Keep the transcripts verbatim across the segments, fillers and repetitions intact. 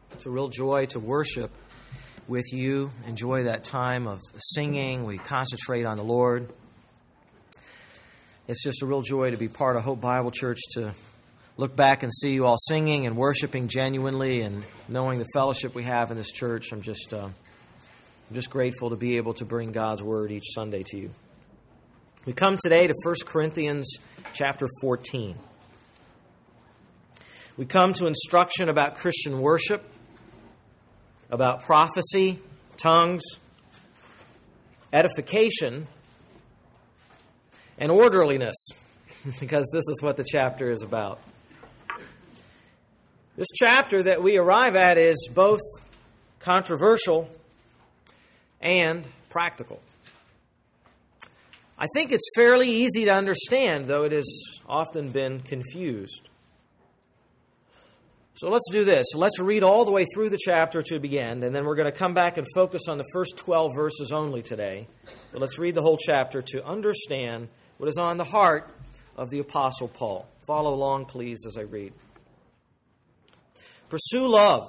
It's a real joy to worship with you. Enjoy that time of singing. We concentrate on the Lord. It's just a real joy to be part of Hope Bible Church, to look back and see you all singing and worshiping genuinely and knowing the fellowship we have in this church. I'm just, uh, I'm just grateful to be able to bring God's Word each Sunday to you. We come today to First Corinthians chapter fourteen. We come to instruction about Christian worship, about prophecy, tongues, edification, and orderliness, because this is what the chapter is about. This chapter that we arrive at is both controversial and practical. I think it's fairly easy to understand, though it has often been confused. So let's do this. Let's read all the way through the chapter to begin, and then we're going to come back and focus on the first twelve verses only today. But let's read the whole chapter to understand what is on the heart of the Apostle Paul. Follow along, please, as I read. Pursue love,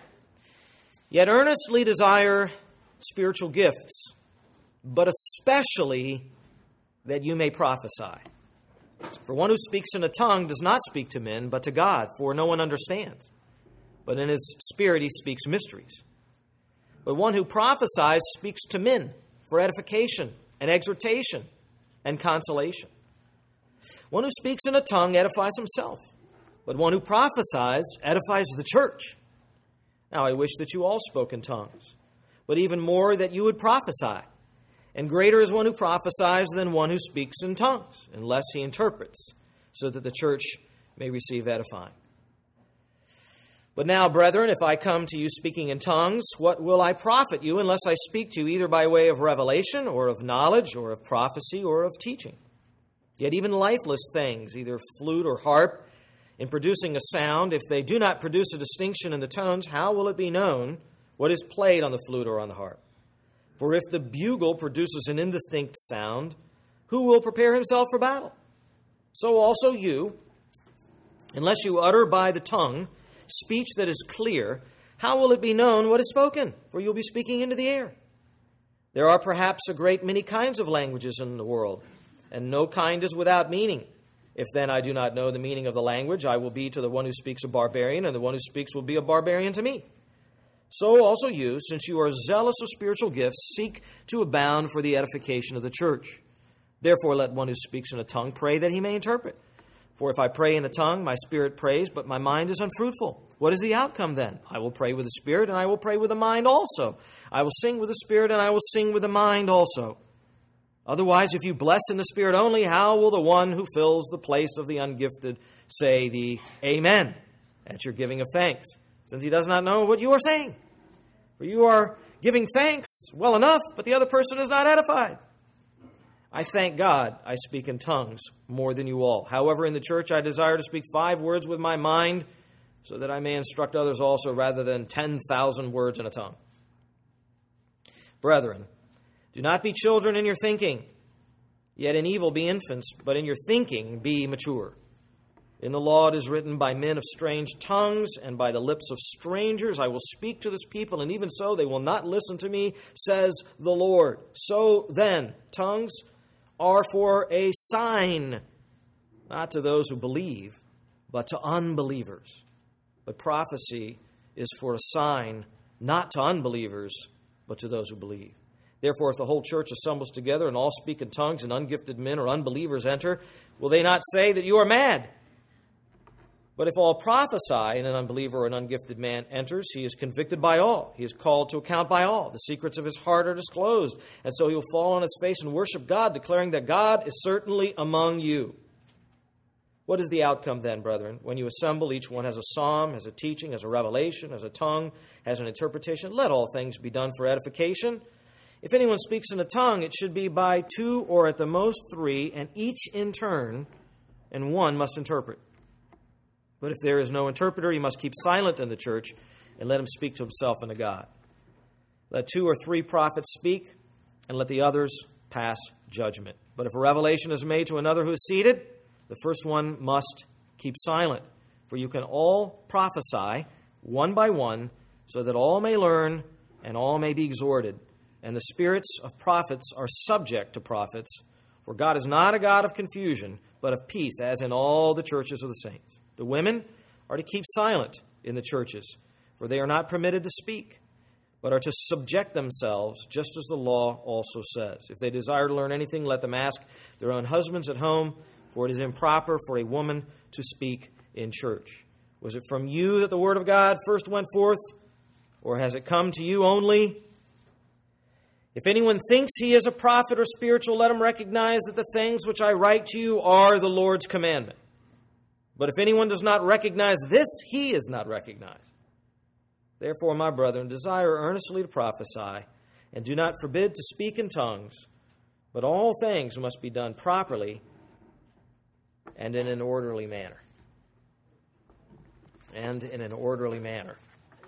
yet earnestly desire spiritual gifts, but especially that you may prophesy. For one who speaks in a tongue does not speak to men, but to God, for no one understands. But in his spirit he speaks mysteries. But one who prophesies speaks to men for edification and exhortation and consolation. One who speaks in a tongue edifies himself, but one who prophesies edifies the church. Now I wish that you all spoke in tongues, but even more that you would prophesy. And greater is one who prophesies than one who speaks in tongues, unless he interprets, so that the church may receive edifying. But now, brethren, if I come to you speaking in tongues, what will I profit you unless I speak to you either by way of revelation, or of knowledge, or of prophecy, or of teaching? Yet even lifeless things, either flute or harp, in producing a sound, if they do not produce a distinction in the tones, how will it be known what is played on the flute or on the harp? For if the bugle produces an indistinct sound, who will prepare himself for battle? So also you, unless you utter by the tongue speech that is clear, how will it be known what is spoken? For you'll be speaking into the air. There are perhaps a great many kinds of languages in the world, and no kind is without meaning. If then I do not know the meaning of the language, I will be to the one who speaks a barbarian, and the one who speaks will be a barbarian to me. So also you, since you are zealous of spiritual gifts, seek to abound for the edification of the church. Therefore let one who speaks in a tongue pray that he may interpret. For if I pray in a tongue, my spirit prays, but my mind is unfruitful. What is the outcome then? I will pray with the spirit, and I will pray with the mind also. I will sing with the spirit, and I will sing with the mind also. Otherwise, if you bless in the spirit only, how will the one who fills the place of the ungifted say the Amen at your giving of thanks, since he does not know what you are saying? For you are giving thanks well enough, but the other person is not edified. I thank God I speak in tongues more than you all. However, in the church I desire to speak five words with my mind, so that I may instruct others also, rather than ten thousand words in a tongue. Brethren, do not be children in your thinking, yet in evil be infants, but in your thinking be mature. In the law it is written, by men of strange tongues and by the lips of strangers I will speak to this people, and even so they will not listen to me, says the Lord. So then, tongues are for a sign, not to those who believe, but to unbelievers. But prophecy is for a sign, not to unbelievers, but to those who believe. Therefore, if the whole church assembles together and all speak in tongues, and ungifted men or unbelievers enter, will they not say that you are mad? But if all prophesy and an unbeliever or an ungifted man enters, he is convicted by all. He is called to account by all. The secrets of his heart are disclosed. And so he will fall on his face and worship God, declaring that God is certainly among you. What is the outcome then, brethren? When you assemble, each one has a psalm, has a teaching, has a revelation, has a tongue, has an interpretation. Let all things be done for edification. If anyone speaks in a tongue, it should be by two or at the most three, and each in turn, and one must interpret. But if there is no interpreter, he must keep silent in the church and let him speak to himself and to God. Let two or three prophets speak, and let the others pass judgment. But if a revelation is made to another who is seated, the first one must keep silent. For you can all prophesy one by one, so that all may learn and all may be exhorted. And the spirits of prophets are subject to prophets, for God is not a God of confusion, but of peace, as in all the churches of the saints. The women are to keep silent in the churches, for they are not permitted to speak, but are to subject themselves, just as the law also says. If they desire to learn anything, let them ask their own husbands at home, for it is improper for a woman to speak in church. Was it from you that the word of God first went forth, or has it come to you only? If anyone thinks he is a prophet or spiritual, let him recognize that the things which I write to you are the Lord's commandment. But if anyone does not recognize this, he is not recognized. Therefore, my brethren, desire earnestly to prophesy, and do not forbid to speak in tongues, but all things must be done properly and in an orderly manner. And in an orderly manner.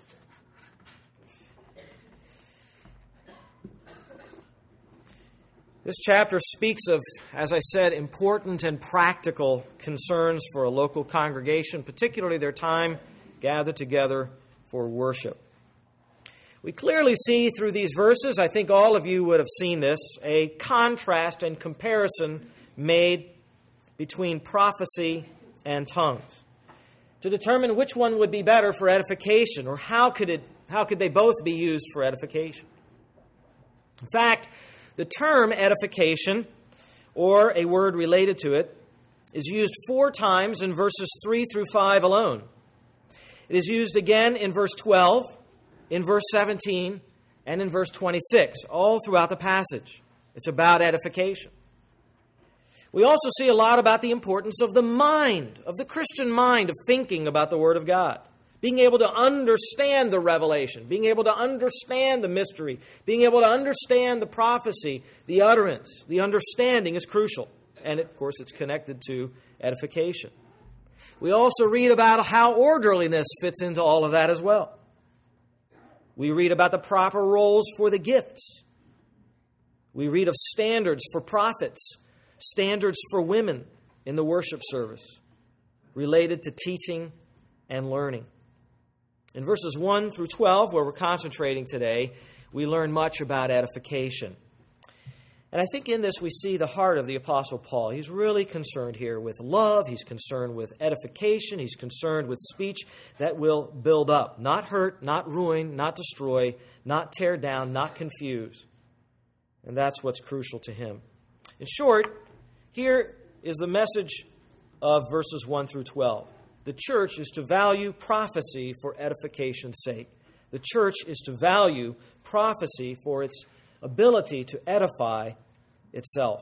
This chapter speaks of, as I said, important and practical concerns for a local congregation, particularly their time gathered together for worship. We clearly see through these verses, I think all of you would have seen this, a contrast and comparison made between prophecy and tongues, to determine which one would be better for edification, or how could it, how could they both be used for edification. In fact, the term edification, or a word related to it, is used four times in verses three through five alone. It is used again in verse twelve, in verse seventeen, and in verse twenty-six, all throughout the passage. It's about edification. We also see a lot about the importance of the mind, of the Christian mind, of thinking about the Word of God. Being able to understand the revelation, being able to understand the mystery, being able to understand the prophecy, the utterance, the understanding is crucial. And, of course, it's connected to edification. We also read about how orderliness fits into all of that as well. We read about the proper roles for the gifts. We read of standards for prophets, standards for women in the worship service, related to teaching and learning. In verses one through twelve, where we're concentrating today, we learn much about edification. And I think in this we see the heart of the Apostle Paul. He's really concerned here with love. He's concerned with edification. He's concerned with speech that will build up, not hurt, not ruin, not destroy, not tear down, not confuse. And that's what's crucial to him. In short, here is the message of verses one through twelve. The church is to value prophecy for edification's sake. The church is to value prophecy for its ability to edify itself.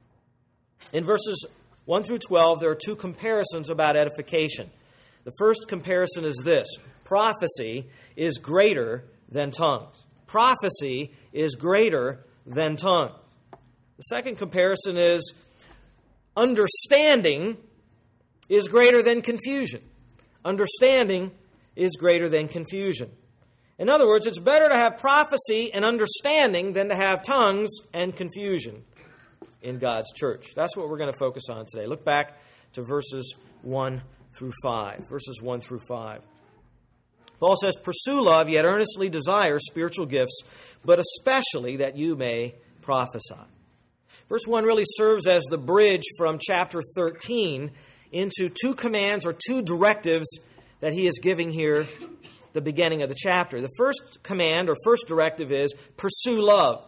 In verses one through twelve, there are two comparisons about edification. The first comparison is this: prophecy is greater than tongues. Prophecy is greater than tongues. The second comparison is understanding is greater than confusion. Understanding is greater than confusion. In other words, it's better to have prophecy and understanding than to have tongues and confusion in God's church. That's what we're going to focus on today. Look back to verses one through five. Verses one through five. Paul says, "Pursue love, yet earnestly desire spiritual gifts, but especially that you may prophesy." Verse one really serves as the bridge from chapter thirteen into two commands or two directives that he is giving here at the beginning of the chapter. The first command or first directive is pursue love.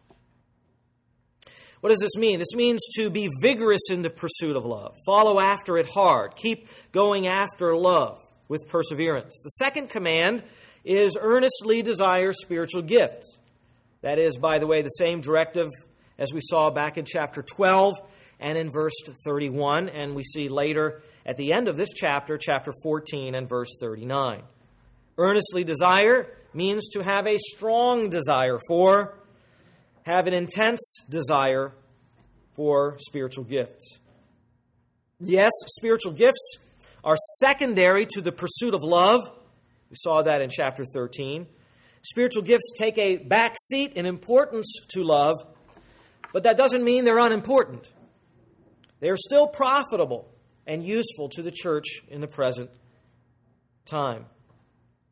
What does this mean? This means to be vigorous in the pursuit of love. Follow after it hard. Keep going after love with perseverance. The second command is earnestly desire spiritual gifts. That is, by the way, the same directive as we saw back in chapter twelve and in verse thirty-one, and we see later at the end of this chapter, chapter fourteen and verse thirty-nine. Earnestly desire means to have a strong desire for, have an intense desire for spiritual gifts. Yes, spiritual gifts are secondary to the pursuit of love. We saw that in chapter thirteen. Spiritual gifts take a back seat in importance to love, but that doesn't mean they're unimportant. They are still profitable and useful to the church in the present time.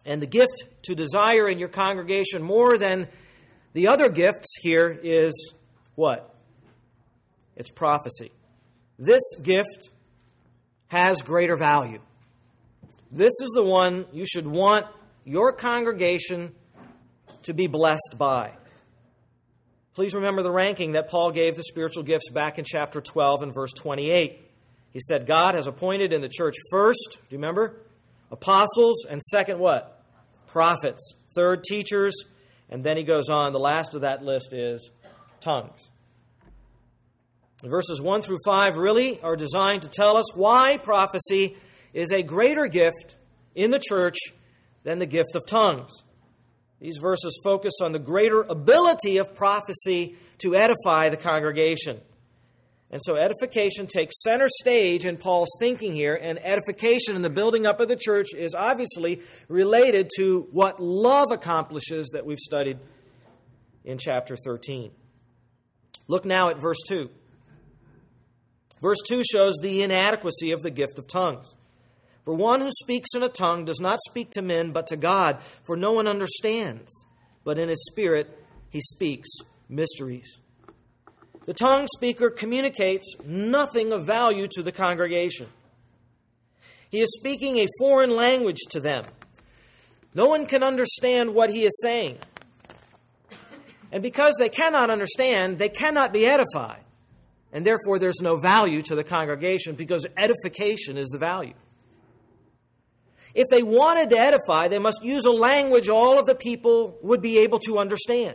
And the gift to desire in your congregation more than the other gifts here is what? It's prophecy. This gift has greater value. This is the one you should want your congregation to be blessed by. Please remember the ranking that Paul gave the spiritual gifts back in chapter twelve and verse twenty-eight. He said God has appointed in the church first, do you remember? Apostles, and second what? Prophets. Third, teachers, and then he goes on. The last of that list is tongues. Verses one through five really are designed to tell us why prophecy is a greater gift in the church than the gift of tongues. These verses focus on the greater ability of prophecy to edify the congregation. And so edification takes center stage in Paul's thinking here, and edification in the building up of the church is obviously related to what love accomplishes that we've studied in chapter thirteen. Look now at verse two. Verse two shows the inadequacy of the gift of tongues. For one who speaks in a tongue does not speak to men but to God, for no one understands, but in his spirit he speaks mysteries. The tongue speaker communicates nothing of value to the congregation. He is speaking a foreign language to them. No one can understand what he is saying. And because they cannot understand, they cannot be edified. And therefore there's no value to the congregation because edification is the value. If they wanted to edify, they must use a language all of the people would be able to understand.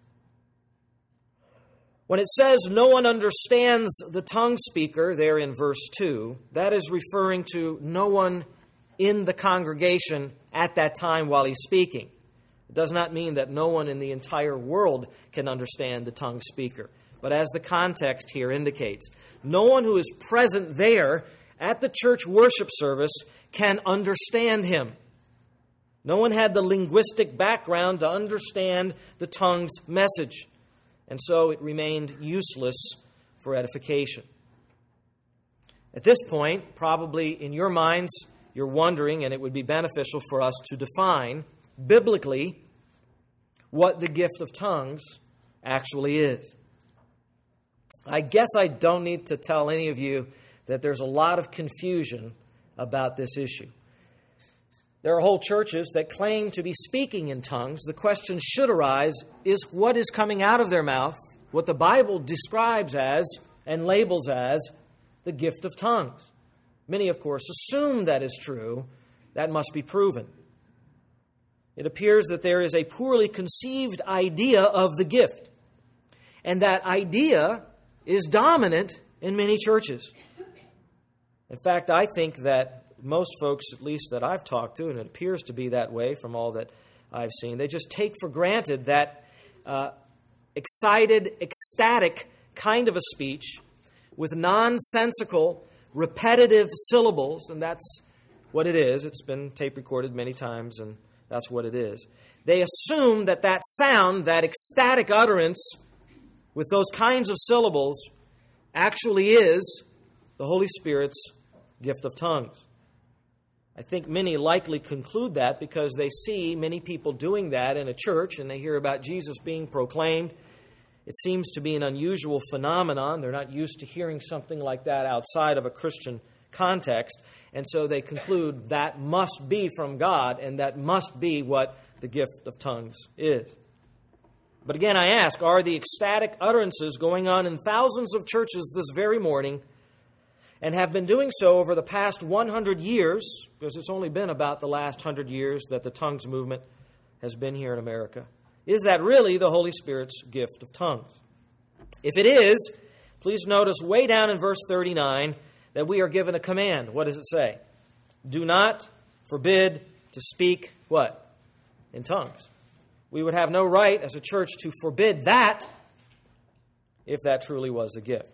When it says no one understands the tongue speaker there in verse two, that is referring to no one in the congregation at that time while he's speaking. It does not mean that no one in the entire world can understand the tongue speaker. But as the context here indicates, no one who is present there at the church worship service can understand him. No one had the linguistic background to understand the tongue's message. And so it remained useless for edification. At this point, probably in your minds, you're wondering, and it would be beneficial for us to define biblically what the gift of tongues actually is. I guess I don't need to tell any of you that there's a lot of confusion about this issue. There are whole churches that claim to be speaking in tongues. The question should arise, is what is coming out of their mouth, what the Bible describes as and labels as the gift of tongues? Many, of course, assume that is true. That must be proven. It appears that there is a poorly conceived idea of the gift. And that idea is dominant in many churches. In fact, I think that most folks, at least that I've talked to, and it appears to be that way from all that I've seen, they just take for granted that uh, excited, ecstatic kind of a speech with nonsensical, repetitive syllables, and that's what it is. It's been tape recorded many times, and that's what it is. They assume that that sound, that ecstatic utterance with those kinds of syllables actually is the Holy Spirit's gift of tongues. I think many likely conclude that because they see many people doing that in a church and they hear about Jesus being proclaimed. It seems to be an unusual phenomenon. They're not used to hearing something like that outside of a Christian context. And so they conclude that must be from God and that must be what the gift of tongues is. But again, I ask, are the ecstatic utterances going on in thousands of churches this very morning and have been doing so over the past one hundred years, because it's only been about the last one hundred years that the tongues movement has been here in America? Is that really the Holy Spirit's gift of tongues? If it is, please notice way down in verse thirty-nine that we are given a command. What does it say? Do not forbid to speak what? In tongues. We would have no right as a church to forbid that if that truly was the gift.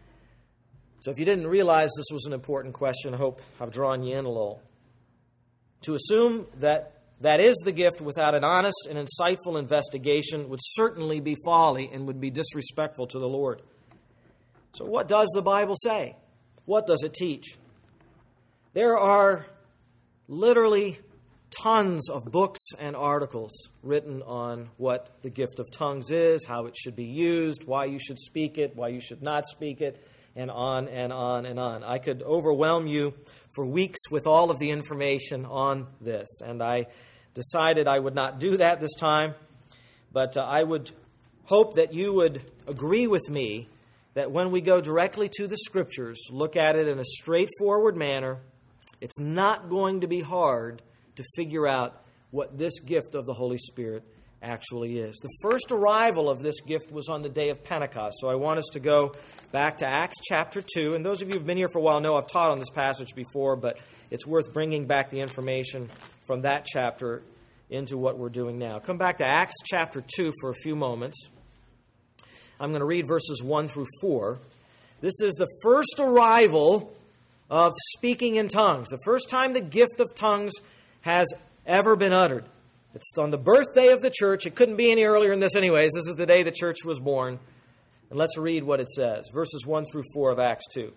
So if you didn't realize this was an important question, I hope I've drawn you in a little. To assume that that is the gift without an honest and insightful investigation would certainly be folly and would be disrespectful to the Lord. So what does the Bible say? What does it teach? There are literally tons of books and articles written on what the gift of tongues is, how it should be used, why you should speak it, why you should not speak it, and on and on and on. I could overwhelm you for weeks with all of the information on this, and I decided I would not do that this time, but uh, I would hope that you would agree with me that when we go directly to the Scriptures, look at it in a straightforward manner, it's not going to be hard to figure out what this gift of the Holy Spirit actually is. The first arrival of this gift was on the day of Pentecost. So I want us to go back to Acts chapter two. And those of you who have been here for a while know I've taught on this passage before, but it's worth bringing back the information from that chapter into what we're doing now. Come back to Acts chapter two for a few moments. I'm going to read verses one through four. This is the first arrival of speaking in tongues, the first time the gift of tongues has ever been uttered. It's on the birthday of the church. It couldn't be any earlier than this anyways. This is the day the church was born. And let's read what it says. Verses one through four of Acts two.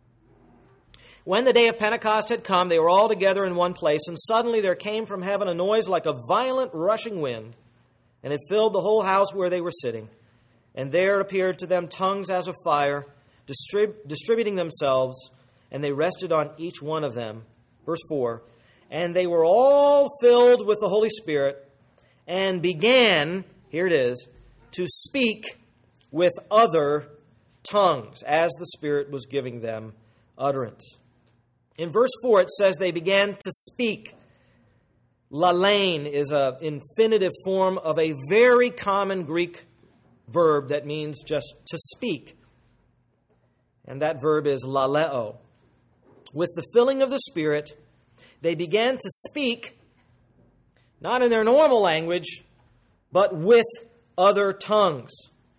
When the day of Pentecost had come, they were all together in one place, and suddenly there came from heaven a noise like a violent rushing wind, and it filled the whole house where they were sitting. And there appeared to them tongues as of fire, distrib- distributing themselves, and they rested on each one of them. Verse four. And they were all filled with the Holy Spirit and began, here it is, to speak with other tongues as the Spirit was giving them utterance. In verse four it says they began to speak. Lalein is an infinitive form of a very common Greek verb that means just to speak. And that verb is laleo. With the filling of the Spirit, they began to speak, not in their normal language, but with other tongues.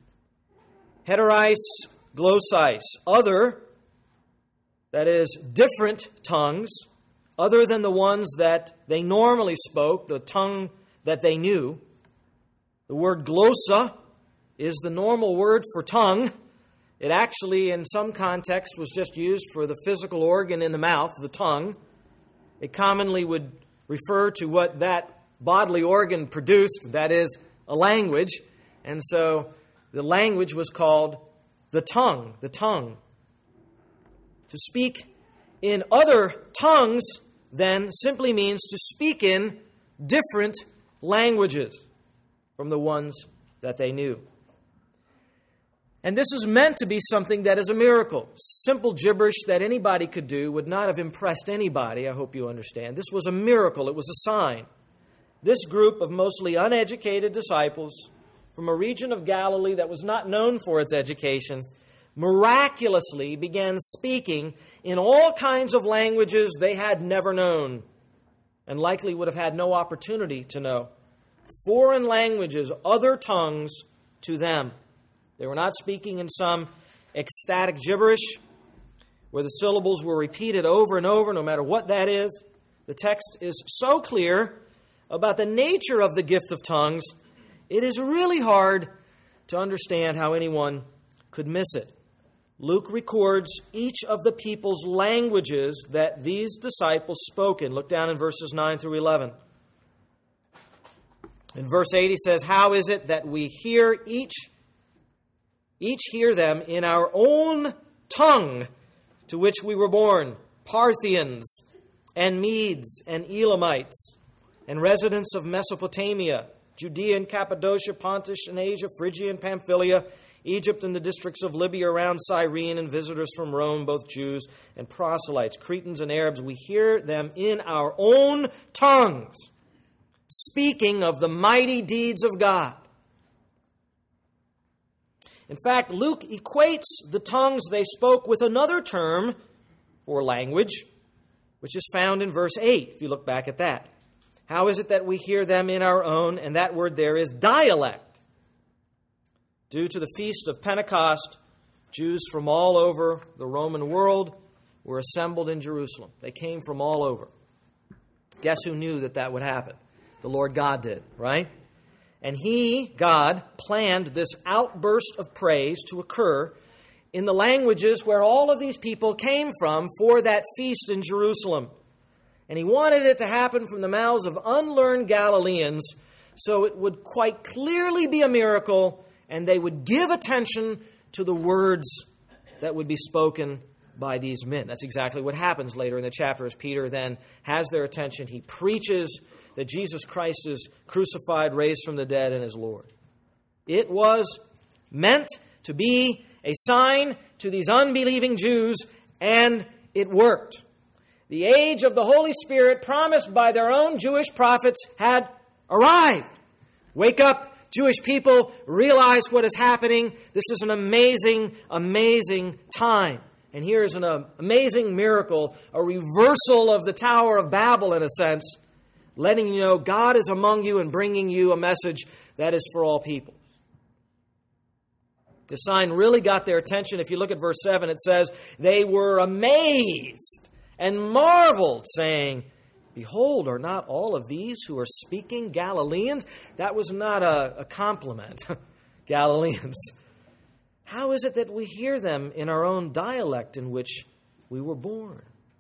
Heterais glossis, other, that is, different tongues, other than the ones that they normally spoke, the tongue that they knew. The word glossa is the normal word for tongue. It actually, in some context, was just used for the physical organ in the mouth, the tongue. It commonly would refer to what that bodily organ produced, that is, a language. And so the language was called the tongue, the tongue. To speak in other tongues, then, simply means to speak in different languages from the ones that they knew. And this is meant to be something that is a miracle. Simple gibberish that anybody could do would not have impressed anybody, I hope you understand. This was a miracle. It was a sign. This group of mostly uneducated disciples from a region of Galilee that was not known for its education miraculously began speaking in all kinds of languages they had never known and likely would have had no opportunity to know. Foreign languages, other tongues to them. They were not speaking in some ecstatic gibberish where the syllables were repeated over and over, no matter what that is. The text is so clear about the nature of the gift of tongues, it is really hard to understand how anyone could miss it. Luke records each of the people's languages that these disciples spoke in. Look down in verses nine through eleven. In verse eight he says, "How is it that we hear each Each hear them in our own tongue to which we were born, Parthians and Medes and Elamites and residents of Mesopotamia, Judea and Cappadocia, Pontus and Asia, Phrygia and Pamphylia, Egypt and the districts of Libya around Cyrene, and visitors from Rome, both Jews and proselytes, Cretans and Arabs. We hear them in our own tongues, speaking of the mighty deeds of God." In fact, Luke equates the tongues they spoke with another term for language, which is found in verse eight, if you look back at that. How is it that we hear them in our own? And that word there is dialect. Due to the feast of Pentecost, Jews from all over the Roman world were assembled in Jerusalem. They came from all over. Guess who knew that that would happen? The Lord God did, right? And He, God, planned this outburst of praise to occur in the languages where all of these people came from for that feast in Jerusalem. And he wanted it to happen from the mouths of unlearned Galileans, so it would quite clearly be a miracle, and they would give attention to the words that would be spoken by these men. That's exactly what happens later in the chapter as Peter then has their attention. He preaches that Jesus Christ is crucified, raised from the dead, and is Lord. It was meant to be a sign to these unbelieving Jews, and it worked. The age of the Holy Spirit promised by their own Jewish prophets had arrived. Wake up, Jewish people, realize what is happening. This is an amazing, amazing time. And here is an uh, amazing miracle, a reversal of the Tower of Babel in a sense, letting you know God is among you and bringing you a message that is for all people. The sign really got their attention. If you look at verse seven, it says, they were amazed and marveled, saying, behold, are not all of these who are speaking Galileans? That was not a, a compliment, Galileans. How is it that we hear them in our own dialect in which we were born?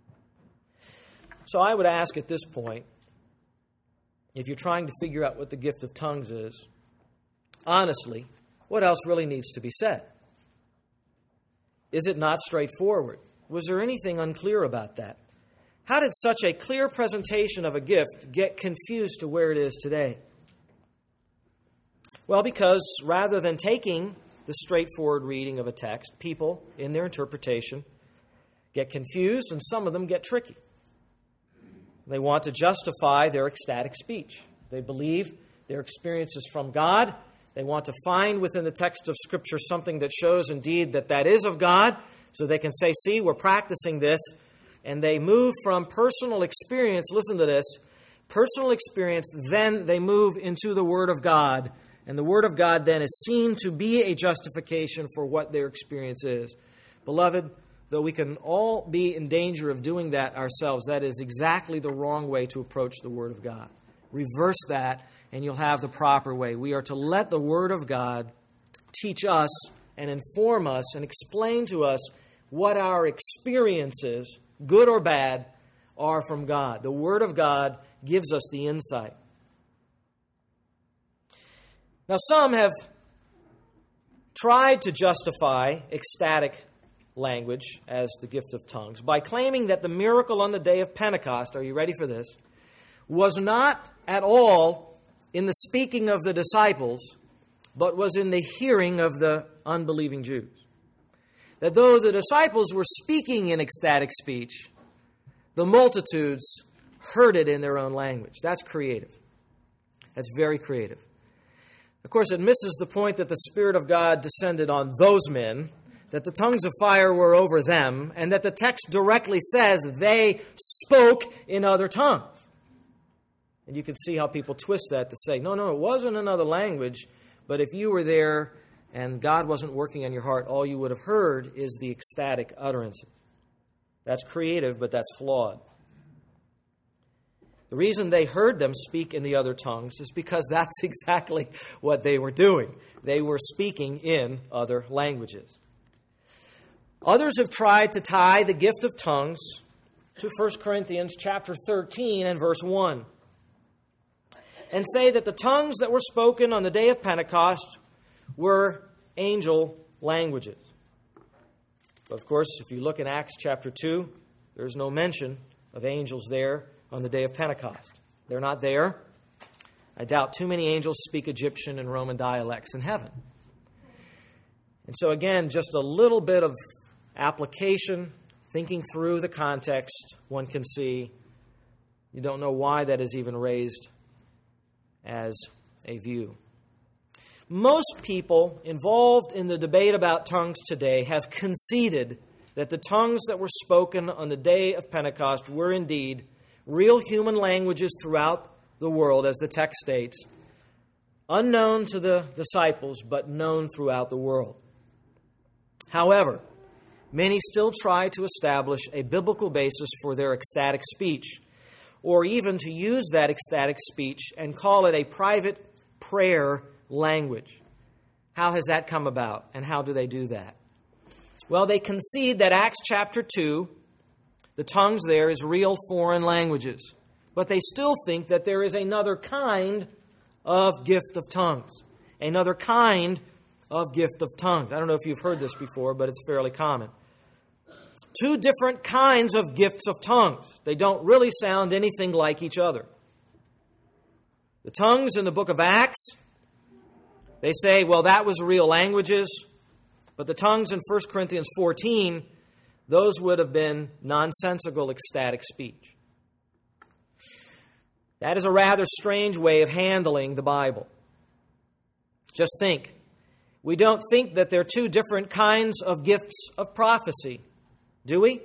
So I would ask at this point, if you're trying to figure out what the gift of tongues is, honestly, what else really needs to be said? Is it not straightforward? Was there anything unclear about that? How did such a clear presentation of a gift get confused to where it is today? Well, because rather than taking the straightforward reading of a text, people, in their interpretation, get confused, and some of them get tricky. They want to justify their ecstatic speech. They believe their experience is from God. They want to find within the text of Scripture something that shows indeed that that is of God, so they can say, see, we're practicing this. And they move from personal experience, listen to this, personal experience, then they move into the Word of God. And the Word of God then is seen to be a justification for what their experience is. Beloved, though we can all be in danger of doing that ourselves, that is exactly the wrong way to approach the Word of God. Reverse that, and you'll have the proper way. We are to let the Word of God teach us and inform us and explain to us what our experiences, good or bad, are from God. The Word of God gives us the insight. Now, some have tried to justify ecstatic language as the gift of tongues by claiming that the miracle on the day of Pentecost, are you ready for this, was not at all in the speaking of the disciples, but was in the hearing of the unbelieving Jews. That though the disciples were speaking in ecstatic speech, the multitudes heard it in their own language. That's creative. That's very creative. Of course, it misses the point that the Spirit of God descended on those men, that the tongues of fire were over them, and that the text directly says they spoke in other tongues. And you can see how people twist that to say, no, no, it wasn't another language, but if you were there and God wasn't working on your heart, all you would have heard is the ecstatic utterances. That's creative, but that's flawed. The reason they heard them speak in the other tongues is because that's exactly what they were doing. They were speaking in other languages. Others have tried to tie the gift of tongues to First Corinthians chapter thirteen and verse one and say that the tongues that were spoken on the day of Pentecost were angel languages. But of course, if you look in Acts chapter two, there's no mention of angels there on the day of Pentecost. They're not there. I doubt too many angels speak Egyptian and Roman dialects in heaven. And so again, just a little bit of application, thinking through the context, one can see you don't know why that is even raised as a view. Most people involved in the debate about tongues today have conceded that the tongues that were spoken on the day of Pentecost were indeed real human languages throughout the world, as the text states, unknown to the disciples, but known throughout the world. However, many still try to establish a biblical basis for their ecstatic speech, or even to use that ecstatic speech and call it a private prayer language. How has that come about, and how do they do that? Well, they concede that Acts chapter two The tongues there is real foreign languages. But they still think that there is another kind of gift of tongues. Another kind of gift of tongues. I don't know if you've heard this before, but it's fairly common. Two different kinds of gifts of tongues. They don't really sound anything like each other. The tongues in the book of Acts, they say, well, that was real languages. But the tongues in First Corinthians fourteen, those would have been nonsensical, ecstatic speech. That is a rather strange way of handling the Bible. Just think. We don't think that there are two different kinds of gifts of prophecy, do we?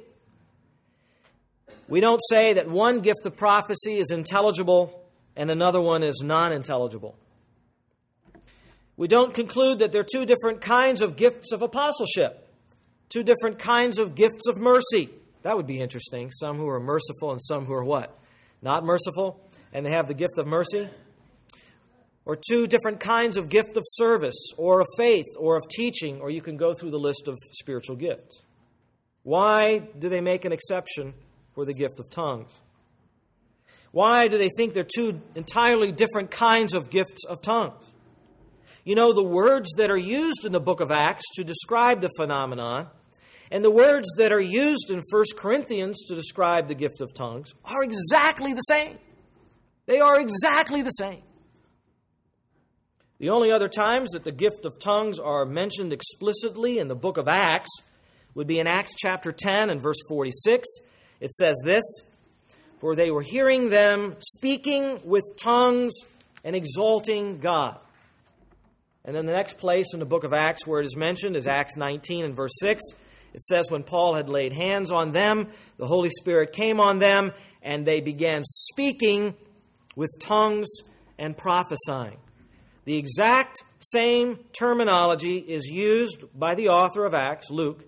We don't say that one gift of prophecy is intelligible and another one is non-intelligible. We don't conclude that there are two different kinds of gifts of apostleship, two different kinds of gifts of mercy. That would be interesting. Some who are merciful and some who are what? Not merciful, and they have the gift of mercy. Or two different kinds of gift of service, or of faith, or of teaching, or you can go through the list of spiritual gifts. Why do they make an exception for the gift of tongues? Why do they think there are two entirely different kinds of gifts of tongues? You know, the words that are used in the book of Acts to describe the phenomenon and the words that are used in First Corinthians to describe the gift of tongues are exactly the same. They are exactly the same. The only other times that the gift of tongues are mentioned explicitly in the book of Acts would be in Acts chapter ten and verse forty-six. It says this, "For they were hearing them speaking with tongues and exalting God." And then the next place in the book of Acts where it is mentioned is Acts nineteen and verse six. It says, "When Paul had laid hands on them, the Holy Spirit came on them, and they began speaking with tongues and prophesying." The exact same terminology is used by the author of Acts, Luke,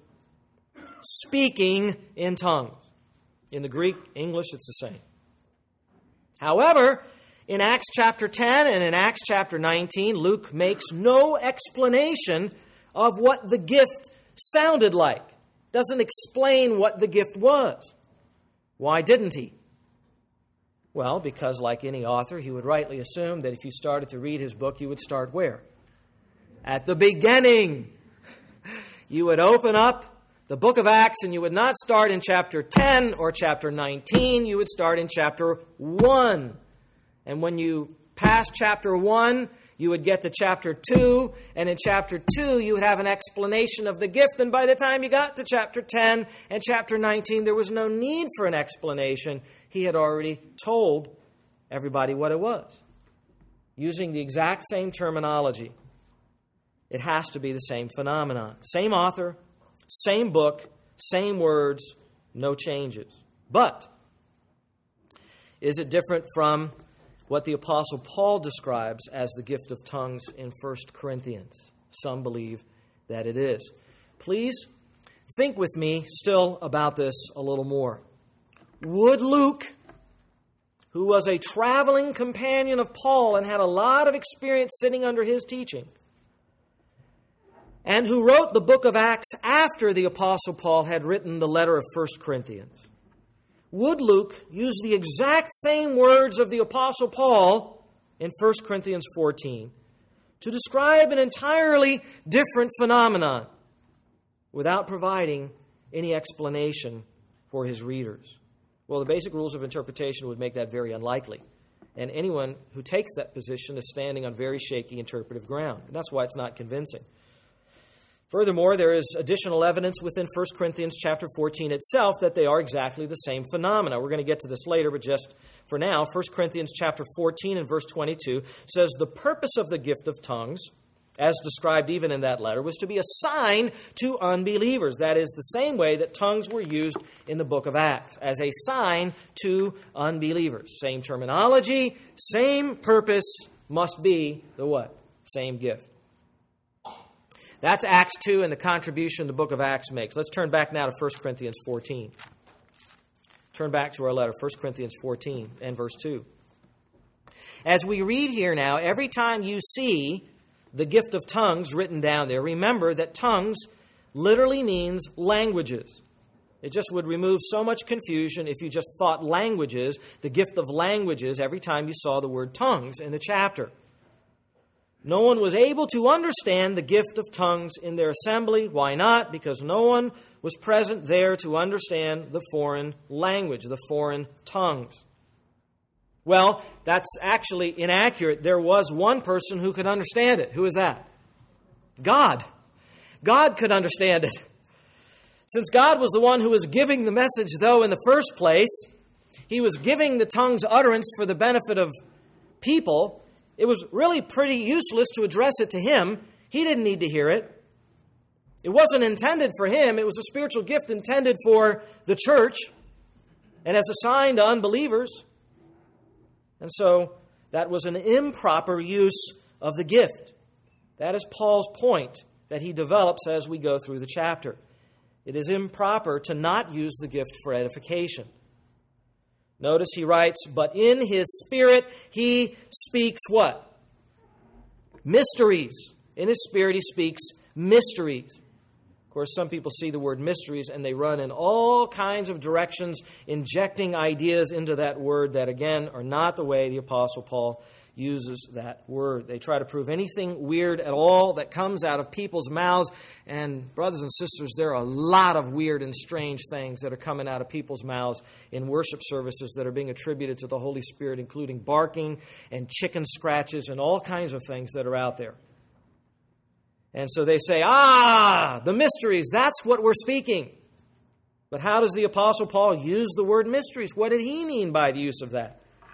speaking in tongues. In the Greek, English, it's the same. However, in Acts chapter ten and in Acts chapter nineteen, Luke makes no explanation of what the gift sounded like. Doesn't explain what the gift was. Why didn't he? Well, because like any author, he would rightly assume that if you started to read his book, you would start where? At the beginning. You would open up the book of Acts and you would not start in chapter ten or chapter nineteen. You would start in chapter one. And when you pass chapter one, you would get to chapter two. And in chapter two, you would have an explanation of the gift. And by the time you got to chapter ten and chapter nineteen, there was no need for an explanation. He had already told everybody what it was. Using the exact same terminology. It has to be the same phenomenon. Same author, same book, same words, no changes. But is it different from what the Apostle Paul describes as the gift of tongues in First Corinthians? Some believe that it is. Please think with me still about this a little more. Would Luke, who was a traveling companion of Paul and had a lot of experience sitting under his teaching, and who wrote the book of Acts after the Apostle Paul had written the letter of First Corinthians, would Luke use the exact same words of the Apostle Paul in First Corinthians fourteen to describe an entirely different phenomenon without providing any explanation for his readers? Well, the basic rules of interpretation would make that very unlikely. And anyone who takes that position is standing on very shaky interpretive ground. And that's why it's not convincing. Furthermore, there is additional evidence within First Corinthians chapter fourteen itself that they are exactly the same phenomena. We're going to get to this later, but just for now, First Corinthians chapter fourteen and verse twenty-two says, "The purpose of the gift of tongues, as described even in that letter, was to be a sign to unbelievers." That is the same way that tongues were used in the book of Acts, as a sign to unbelievers. Same terminology, same purpose, must be the what? Same gift. That's Acts two and the contribution the book of Acts makes. Let's turn back now to First Corinthians fourteen. Turn back to our letter, First Corinthians fourteen and verse two. As we read here now, every time you see the gift of tongues written down there, remember that tongues literally means languages. It just would remove so much confusion if you just thought languages, the gift of languages, every time you saw the word tongues in the chapter. No one was able to understand the gift of tongues in their assembly. Why not? Because no one was present there to understand the foreign language, the foreign tongues. Well, that's actually inaccurate. There was one person who could understand it. Who is that? God. God could understand it. Since God was the one who was giving the message, though, in the first place, He was giving the tongues utterance for the benefit of people. It was really pretty useless to address it to Him. He didn't need to hear it. It wasn't intended for Him. It was a spiritual gift intended for the church and as a sign to unbelievers. And so that was an improper use of the gift. That is Paul's point that he develops as we go through the chapter. It is improper to not use the gift for edification. Notice he writes, but in his spirit he speaks what? Mysteries. In his spirit he speaks mysteries. Of course, some people see the word mysteries and they run in all kinds of directions, injecting ideas into that word that, again, are not the way the Apostle Paul uses that word. They try to prove anything weird at all that comes out of people's mouths. And brothers and sisters, there are a lot of weird and strange things that are coming out of people's mouths in worship services that are being attributed to the Holy Spirit, including barking and chicken scratches and all kinds of things that are out there. And so they say, ah, the mysteries, that's what we're speaking. But how does the Apostle Paul use the word mysteries? What did he mean by the use of that?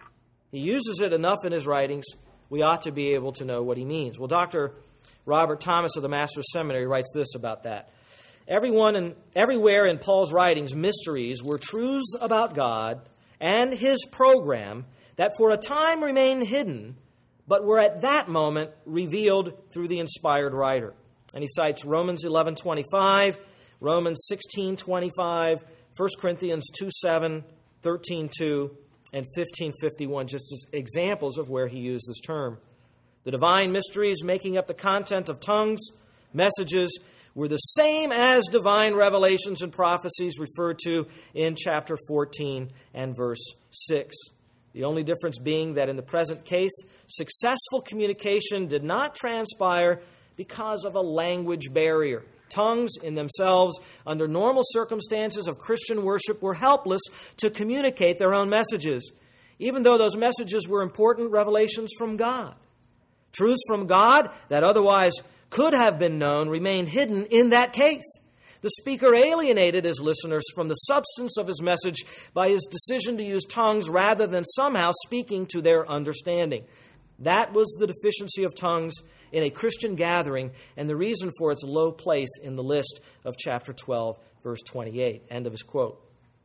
He uses it enough in his writings, we ought to be able to know what he means. Well, Doctor Robert Thomas of the Master's Seminary writes this about that. Everyone and everywhere in Paul's writings, mysteries were truths about God and His program that for a time remained hidden, but were at that moment revealed through the inspired writer. And he cites Romans eleven twenty-five, Romans sixteen twenty-five, First Corinthians two seven, thirteen two, and fifteen fifty-one, just as examples of where he used this term. The divine mysteries making up the content of tongues, messages, were the same as divine revelations and prophecies referred to in chapter fourteen and verse six. The only difference being that in the present case, successful communication did not transpire because of a language barrier. Tongues in themselves, under normal circumstances of Christian worship, were helpless to communicate their own messages, even though those messages were important revelations from God. Truths from God that otherwise could have been known remained hidden in that case. The speaker alienated his listeners from the substance of his message by his decision to use tongues rather than somehow speaking to their understanding. That was the deficiency of tongues in a Christian gathering and the reason for its low place in the list of chapter twelve, verse twenty-eight. End of his quote.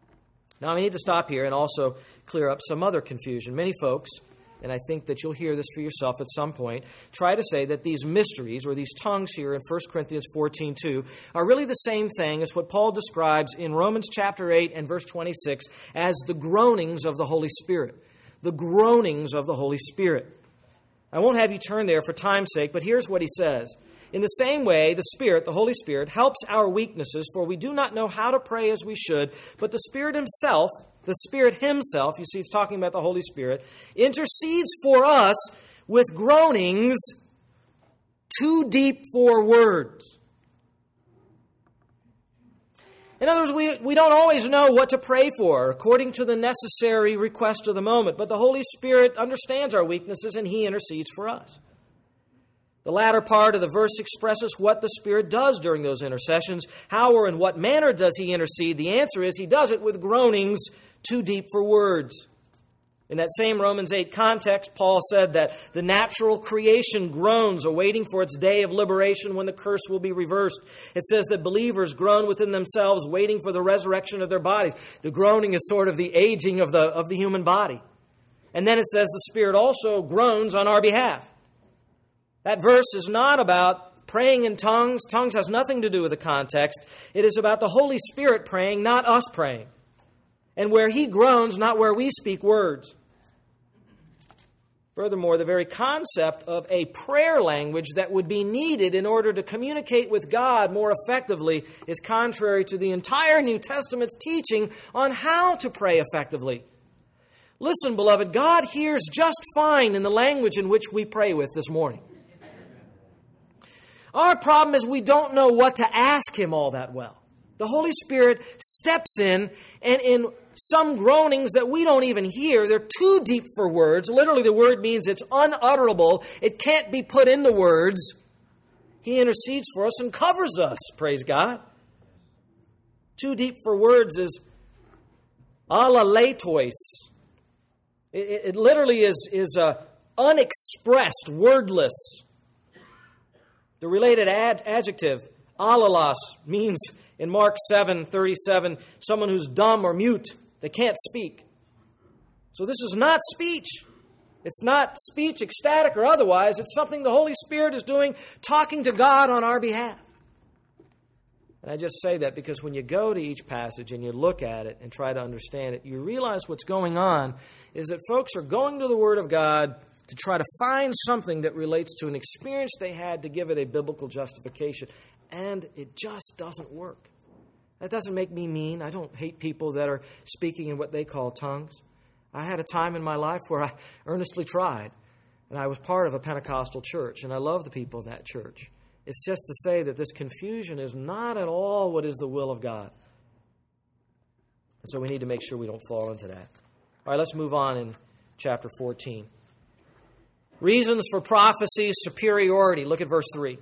Now, I need to stop here and also clear up some other confusion. Many folks, and I think that you'll hear this for yourself at some point, try to say that these mysteries, or these tongues here in First Corinthians fourteen two, are really the same thing as what Paul describes in Romans chapter eight and verse twenty-six as the groanings of the Holy Spirit. The groanings of the Holy Spirit. I won't have you turn there for time's sake, but here's what he says. In the same way, the Spirit, the Holy Spirit, helps our weaknesses, for we do not know how to pray as we should, but the Spirit Himself, the Spirit Himself, you see it's talking about the Holy Spirit, intercedes for us with groanings too deep for words. In other words, we, we don't always know what to pray for according to the necessary request of the moment, but the Holy Spirit understands our weaknesses and He intercedes for us. The latter part of the verse expresses what the Spirit does during those intercessions. How or in what manner does He intercede? The answer is He does it with groanings too deep for words. In that same Romans eight context, Paul said that the natural creation groans, awaiting for its day of liberation when the curse will be reversed. It says that believers groan within themselves, waiting for the resurrection of their bodies. The groaning is sort of the aging of the, of the human body. And then it says the Spirit also groans on our behalf. That verse is not about praying in tongues. Tongues has nothing to do with the context. It is about the Holy Spirit praying, not us praying. And where He groans, not where we speak words. Furthermore, the very concept of a prayer language that would be needed in order to communicate with God more effectively is contrary to the entire New Testament's teaching on how to pray effectively. Listen, beloved, God hears just fine in the language in which we pray with this morning. Our problem is we don't know what to ask Him all that well. The Holy Spirit steps in, and in some groanings that we don't even hear, they're too deep for words. Literally, the word means it's unutterable. It can't be put into words. He intercedes for us and covers us, praise God. Too deep for words is alaleitois. It, it, it literally is, is uh, unexpressed, wordless. The related ad, adjective, alalos, means in Mark seven thirty-seven, someone who's dumb or mute. They can't speak. So this is not speech. It's not speech, ecstatic or otherwise. It's something the Holy Spirit is doing, talking to God on our behalf. And I just say that because when you go to each passage and you look at it and try to understand it, you realize what's going on is that folks are going to the Word of God to try to find something that relates to an experience they had to give it a biblical justification. And it just doesn't work. That doesn't make me mean. I don't hate people that are speaking in what they call tongues. I had a time in my life where I earnestly tried, and I was part of a Pentecostal church, and I love the people in that church. It's just to say that this confusion is not at all what is the will of God. And so we need to make sure we don't fall into that. All right, let's move on in chapter fourteen. Reasons for prophecy's superiority. Look at verse three.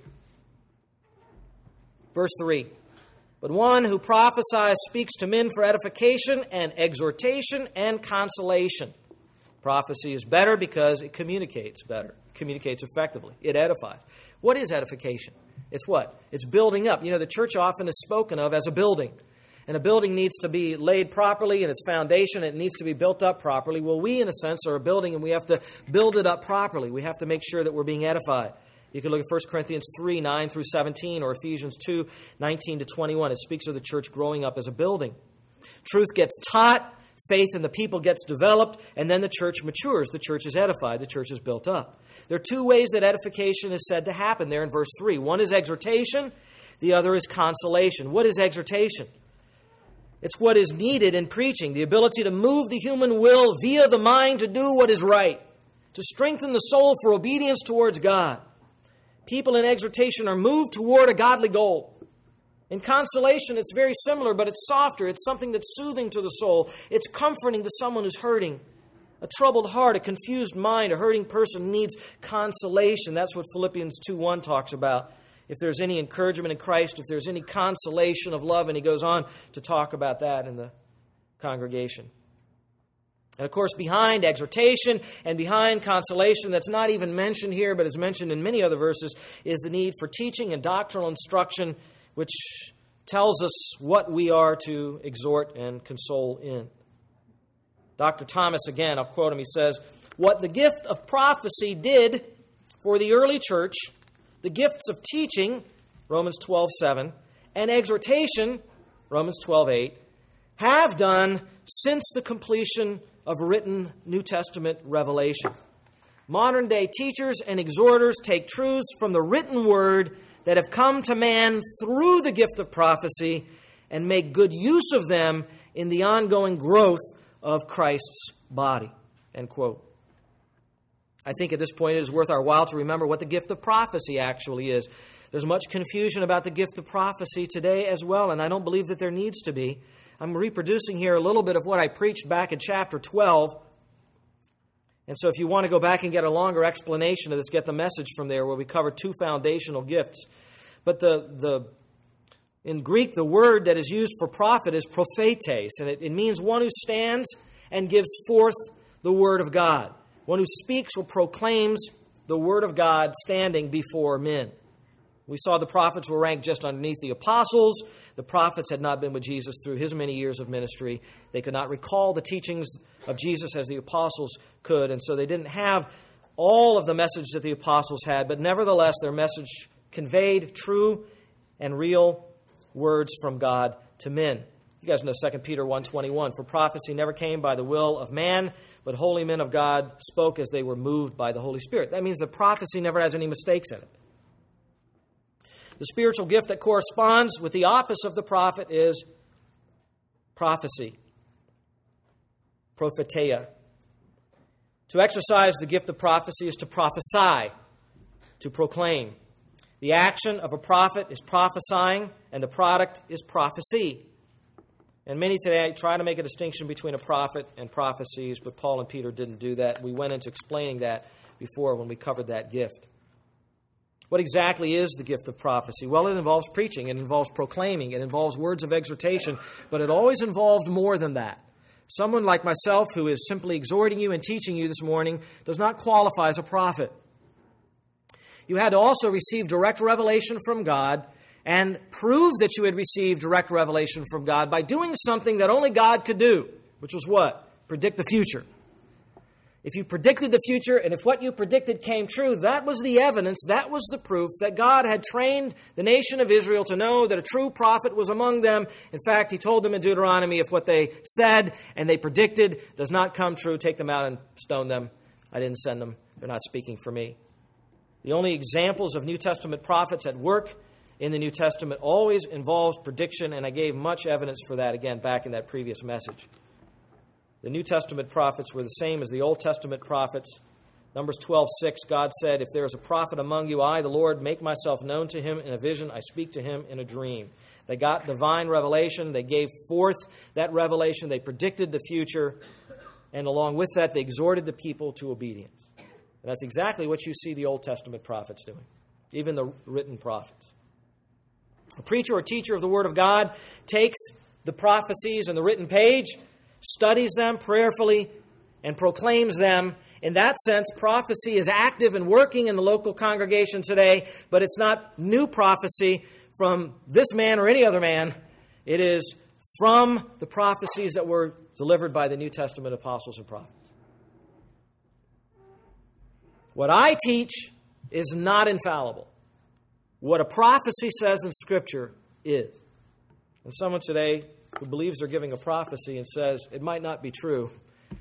Verse three. But one who prophesies speaks to men for edification and exhortation and consolation. Prophecy is better because it communicates better. It communicates effectively. It edifies. What is edification? It's what? It's building up. You know, the church often is spoken of as a building. And a building needs to be laid properly in its foundation. It needs to be built up properly. Well, we, in a sense, are a building, and we have to build it up properly. We have to make sure that we're being edified. You can look at First Corinthians three, nine through seventeen, or Ephesians two, nineteen to twenty-one. It speaks of the church growing up as a building. Truth gets taught, faith in the people gets developed, and then the church matures. The church is edified. The church is built up. There are two ways that edification is said to happen there in verse three. One is exhortation. The other is consolation. What is exhortation? It's what is needed in preaching, the ability to move the human will via the mind to do what is right, to strengthen the soul for obedience towards God. People in exhortation are moved toward a godly goal. In consolation, it's very similar, but it's softer. It's something that's soothing to the soul. It's comforting to someone who's hurting. A troubled heart, a confused mind, a hurting person needs consolation. That's what Philippians two one talks about. If there's any encouragement in Christ, if there's any consolation of love, and he goes on to talk about that in the congregation. And of course, behind exhortation and behind consolation, that's not even mentioned here, but is mentioned in many other verses, is the need for teaching and doctrinal instruction, which tells us what we are to exhort and console in. Doctor Thomas, again, I'll quote him, he says, "What the gift of prophecy did for the early church, the gifts of teaching, Romans twelve seven, and exhortation, Romans twelve eight, have done since the completion of written New Testament revelation. Modern-day teachers and exhorters take truths from the written word that have come to man through the gift of prophecy and make good use of them in the ongoing growth of Christ's body." End quote. I think at this point it is worth our while to remember what the gift of prophecy actually is. There's much confusion about the gift of prophecy today as well, and I don't believe that there needs to be. I'm reproducing here a little bit of what I preached back in chapter twelve. And so if you want to go back and get a longer explanation of this, get the message from there where we cover two foundational gifts. But the the in Greek, the word that is used for prophet is prophetes, and it, it means one who stands and gives forth the word of God. One who speaks or proclaims the word of God standing before men. We saw the prophets were ranked just underneath the apostles. The prophets had not been with Jesus through his many years of ministry. They could not recall the teachings of Jesus as the apostles could, and so they didn't have all of the message that the apostles had, but nevertheless their message conveyed true and real words from God to men. You guys know Second Peter one twenty-one. For prophecy never came by the will of man, but holy men of God spoke as they were moved by the Holy Spirit. That means that prophecy never has any mistakes in it. The spiritual gift that corresponds with the office of the prophet is prophecy. Prophetia. To exercise the gift of prophecy is to prophesy, to proclaim. The action of a prophet is prophesying, and the product is prophecy. And many today try to make a distinction between a prophet and prophecies, but Paul and Peter didn't do that. We went into explaining that before when we covered that gift. What exactly is the gift of prophecy? Well, it involves preaching, it involves proclaiming, it involves words of exhortation, but it always involved more than that. Someone like myself who is simply exhorting you and teaching you this morning does not qualify as a prophet. You had to also receive direct revelation from God and prove that you had received direct revelation from God by doing something that only God could do, which was what? Predict the future. If you predicted the future, and if what you predicted came true, that was the evidence, that was the proof that God had trained the nation of Israel to know that a true prophet was among them. In fact, He told them in Deuteronomy, if what they said and they predicted does not come true, take them out and stone them. I didn't send them. They're not speaking for me. The only examples of New Testament prophets at work in the New Testament always involves prediction, and I gave much evidence for that, again, back in that previous message. The New Testament prophets were the same as the Old Testament prophets. Numbers twelve six, God said, if there is a prophet among you, I, the Lord, make myself known to him in a vision. I speak to him in a dream. They got divine revelation. They gave forth that revelation. They predicted the future. And along with that, they exhorted the people to obedience. And that's exactly what you see the Old Testament prophets doing, even the written prophets. A preacher or teacher of the Word of God takes the prophecies in the written page, studies them prayerfully, and proclaims them. In that sense, prophecy is active and working in the local congregation today, but it's not new prophecy from this man or any other man. It is from the prophecies that were delivered by the New Testament apostles and prophets. What I teach is not infallible. What a prophecy says in Scripture is. And someone today who believes they're giving a prophecy and says it might not be true,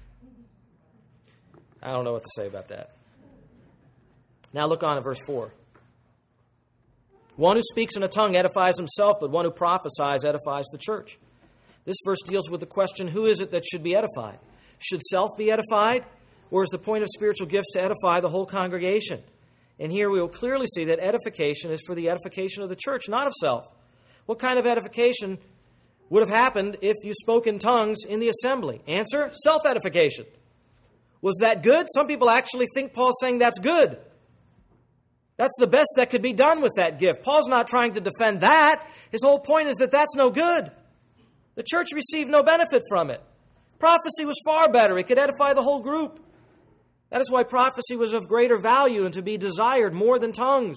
I don't know what to say about that. Now look on at verse four. One who speaks in a tongue edifies himself, but one who prophesies edifies the church. This verse deals with the question, who is it that should be edified? Should self be edified? Or is the point of spiritual gifts to edify the whole congregation? And here we will clearly see that edification is for the edification of the church, not of self. What kind of edification would have happened if you spoke in tongues in the assembly? Answer, self-edification. Was that good? Some people actually think Paul's saying that's good. That's the best that could be done with that gift. Paul's not trying to defend that. His whole point is that that's no good. The church received no benefit from it. Prophecy was far better. It could edify the whole group. That is why prophecy was of greater value and to be desired more than tongues.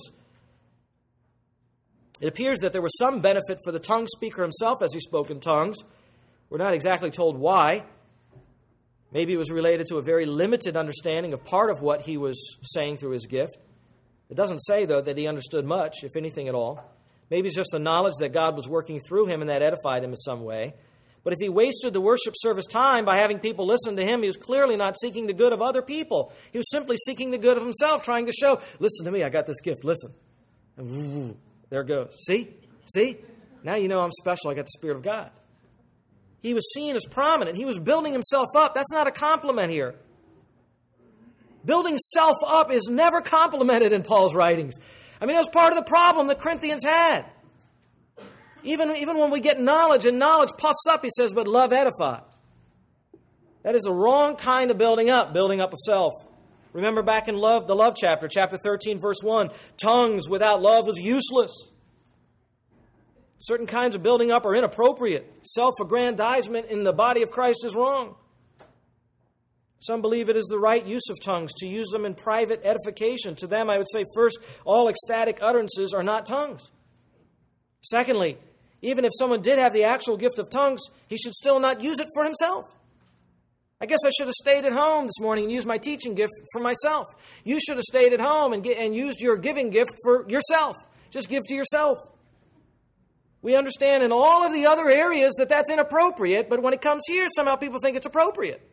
It appears that there was some benefit for the tongue speaker himself as he spoke in tongues. We're not exactly told why. Maybe it was related to a very limited understanding of part of what he was saying through his gift. It doesn't say, though, that he understood much, if anything at all. Maybe it's just the knowledge that God was working through him and that edified him in some way. But if he wasted the worship service time by having people listen to him, he was clearly not seeking the good of other people. He was simply seeking the good of himself, trying to show, listen to me, I got this gift, listen. And woo, there it goes. See? See? Now you know I'm special, I got the Spirit of God. He was seen as prominent. He was building himself up. That's not a compliment here. Building self up is never complimented in Paul's writings. I mean, it was part of the problem the Corinthians had. Even, even when we get knowledge, and knowledge puffs up, he says, but love edifies. That is the wrong kind of building up, building up of self. Remember back in love, the love chapter, chapter thirteen, verse one, tongues without love was useless. Certain kinds of building up are inappropriate. Self-aggrandizement in the body of Christ is wrong. Some believe it is the right use of tongues, to use them in private edification. To them, I would say, first, all ecstatic utterances are not tongues. Secondly, even if someone did have the actual gift of tongues, he should still not use it for himself. I guess I should have stayed at home this morning and used my teaching gift for myself. You should have stayed at home and, get, and used your giving gift for yourself. Just give to yourself. We understand in all of the other areas that that's inappropriate, but when it comes here, somehow people think it's appropriate.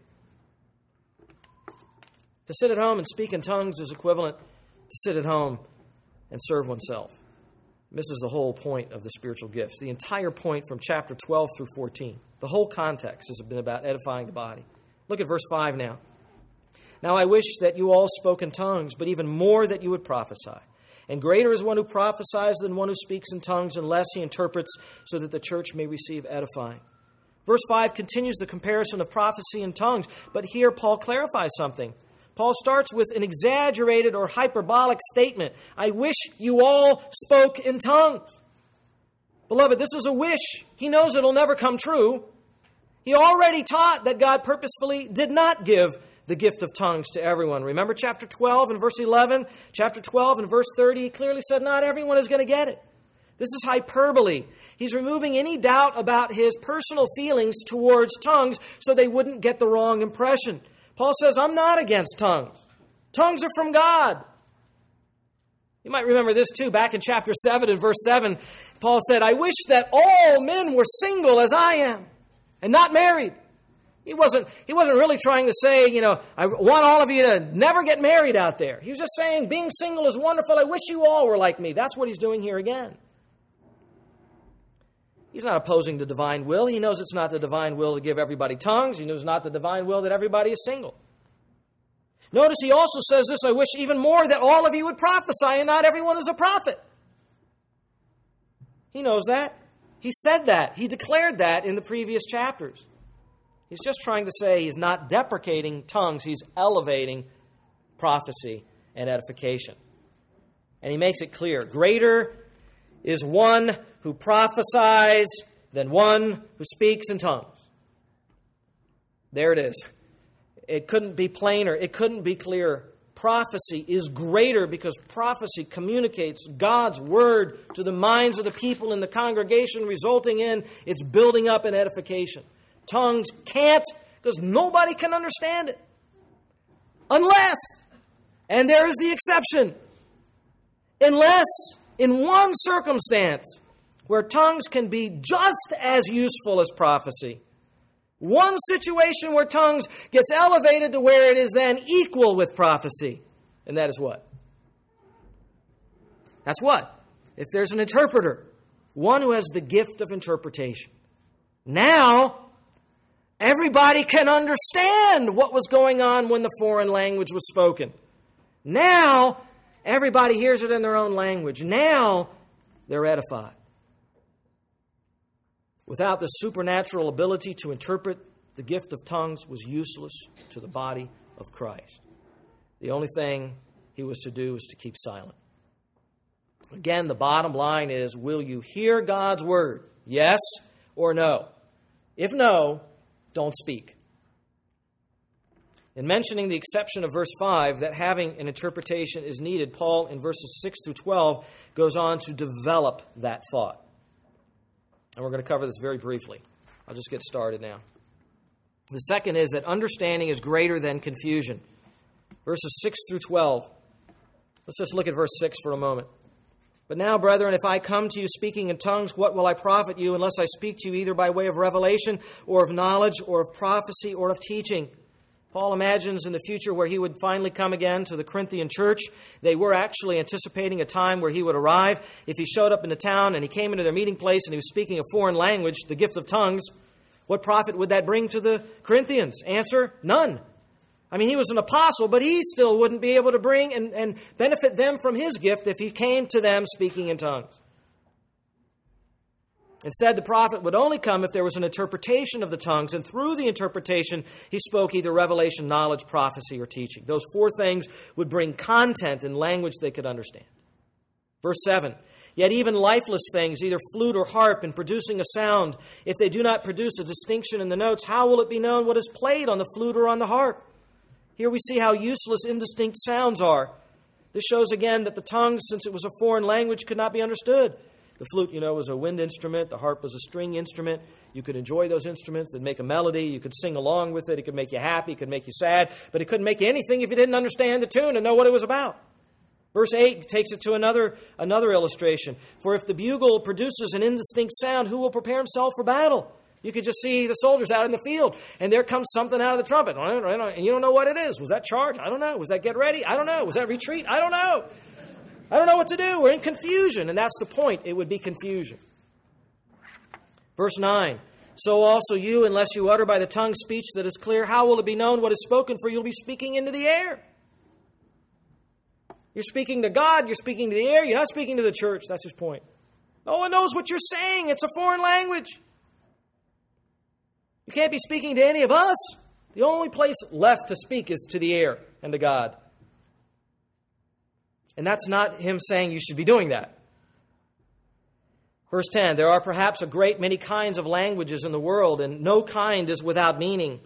To sit at home and speak in tongues is equivalent to sit at home and serve oneself. This is the whole point of the spiritual gifts. The entire point from chapter twelve through fourteen. The whole context has been about edifying the body. Look at verse five now. Now I wish that you all spoke in tongues, but even more that you would prophesy. And greater is one who prophesies than one who speaks in tongues, unless he interprets, so that the church may receive edifying. Verse five continues the comparison of prophecy and tongues, but here Paul clarifies something. Paul starts with an exaggerated or hyperbolic statement. I wish you all spoke in tongues. Beloved, this is a wish. He knows it'll never come true. He already taught that God purposefully did not give the gift of tongues to everyone. Remember chapter twelve and verse eleven? Chapter twelve and verse thirty, he clearly said not everyone is going to get it. This is hyperbole. He's removing any doubt about his personal feelings towards tongues so they wouldn't get the wrong impression. Paul says, I'm not against tongues. Tongues are from God. You might remember this too. Back in chapter seven and verse seven, Paul said, I wish that all men were single as I am and not married. He wasn't, he wasn't really trying to say, you know, I want all of you to never get married out there. He was just saying, being single is wonderful. I wish you all were like me. That's what he's doing here again. He's not opposing the divine will. He knows it's not the divine will to give everybody tongues. He knows it's not the divine will that everybody is single. Notice he also says this, I wish even more that all of you would prophesy and not everyone is a prophet. He knows that. He said that. He declared that in the previous chapters. He's just trying to say he's not deprecating tongues. He's elevating prophecy and edification. And he makes it clear. Greater is one who prophesies than one who speaks in tongues. There it is. It couldn't be plainer. It couldn't be clearer. Prophecy is greater because prophecy communicates God's word to the minds of the people in the congregation, resulting in its building up and edification. Tongues can't, because nobody can understand it. Unless, and there is the exception, unless in one circumstance where tongues can be just as useful as prophecy. One situation where tongues gets elevated to where it is then equal with prophecy. And that is what? That's what? If there's an interpreter, one who has the gift of interpretation. Now, everybody can understand what was going on when the foreign language was spoken. Now, everybody hears it in their own language. Now, they're edified. Without the supernatural ability to interpret, the gift of tongues was useless to the body of Christ. The only thing he was to do was to keep silent. Again, the bottom line is, will you hear God's word? Yes or no? If no, don't speak. In mentioning the exception of verse five, that having an interpretation is needed, Paul in verses six through twelve goes on to develop that thought. And we're going to cover this very briefly. I'll just get started now. The second is that understanding is greater than confusion. Verses six through twelve. Let's just look at verse six for a moment. But now, brethren, if I come to you speaking in tongues, what will I profit you unless I speak to you either by way of revelation or of knowledge or of prophecy or of teaching? Paul imagines in the future where he would finally come again to the Corinthian church. They were actually anticipating a time where he would arrive. If he showed up in the town and he came into their meeting place and he was speaking a foreign language, the gift of tongues, what profit would that bring to the Corinthians? Answer, none. I mean, he was an apostle, but he still wouldn't be able to bring and, and benefit them from his gift if he came to them speaking in tongues. Instead, the prophet would only come if there was an interpretation of the tongues, and through the interpretation, he spoke either revelation, knowledge, prophecy, or teaching. Those four things would bring content and language they could understand. Verse seven, yet even lifeless things, either flute or harp, in producing a sound, if they do not produce a distinction in the notes, how will it be known what is played on the flute or on the harp? Here we see how useless indistinct sounds are. This shows again that the tongues, since it was a foreign language, could not be understood. The flute, you know, was a wind instrument. The harp was a string instrument. You could enjoy those instruments. They'd make a melody. You could sing along with it. It could make you happy. It could make you sad. But it couldn't make you anything if you didn't understand the tune and know what it was about. Verse eight takes it to another, another illustration. For if the bugle produces an indistinct sound, who will prepare himself for battle? You could just see the soldiers out in the field, and there comes something out of the trumpet. And you don't know what it is. Was that charge? I don't know. Was that get ready? I don't know. Was that retreat? I don't know. I don't know what to do. We're in confusion, and that's the point. It would be confusion. Verse nine. So also you, unless you utter by the tongue speech that is clear, how will it be known what is spoken? For you'll be speaking into the air. You're speaking to God. You're speaking to the air. You're not speaking to the church. That's his point. No one knows what you're saying. It's a foreign language. You can't be speaking to any of us. The only place left to speak is to the air and to God. And that's not him saying you should be doing that. Verse ten, there are perhaps a great many kinds of languages in the world, and no kind is without meaning.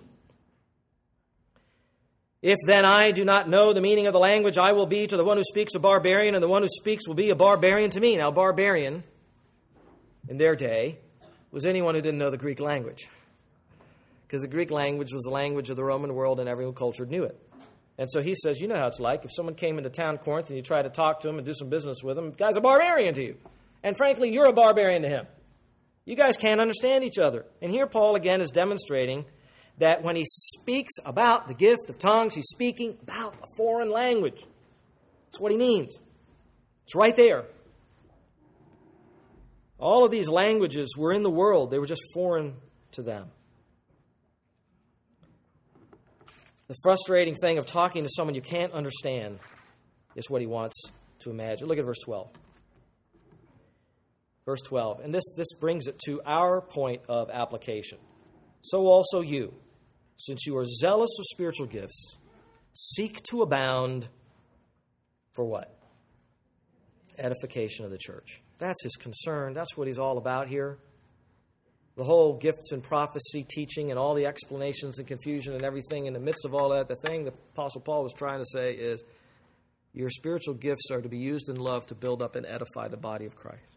If then I do not know the meaning of the language, I will be to the one who speaks a barbarian, and the one who speaks will be a barbarian to me. Now, barbarian, in their day, was anyone who didn't know the Greek language. Because the Greek language was the language of the Roman world, and every culture knew it. And so he says, you know how it's like. If someone came into town, Corinth, and you try to talk to him and do some business with him, the guy's a barbarian to you. And frankly, you're a barbarian to him. You guys can't understand each other. And here Paul again is demonstrating that when he speaks about the gift of tongues, he's speaking about a foreign language. That's what he means. It's right there. All of these languages were in the world. They were just foreign to them. The frustrating thing of talking to someone you can't understand is what he wants to imagine. Look at verse twelve. Verse twelve. And this, this brings it to our point of application. So also you, since you are zealous of spiritual gifts, seek to abound for what? Edification of the church. That's his concern. That's what he's all about here. The whole gifts and prophecy teaching and all the explanations and confusion and everything in the midst of all that, the thing the Apostle Paul was trying to say is your spiritual gifts are to be used in love to build up and edify the body of Christ.